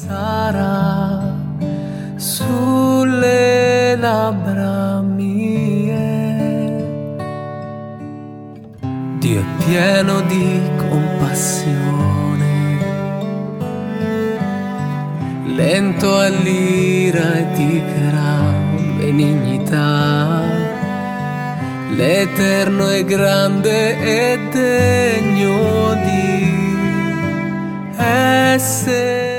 sarà sulle labbra mie. Dio è pieno di compassione, lento all'ira e di gran benignità, l'Eterno è grande e degno di essere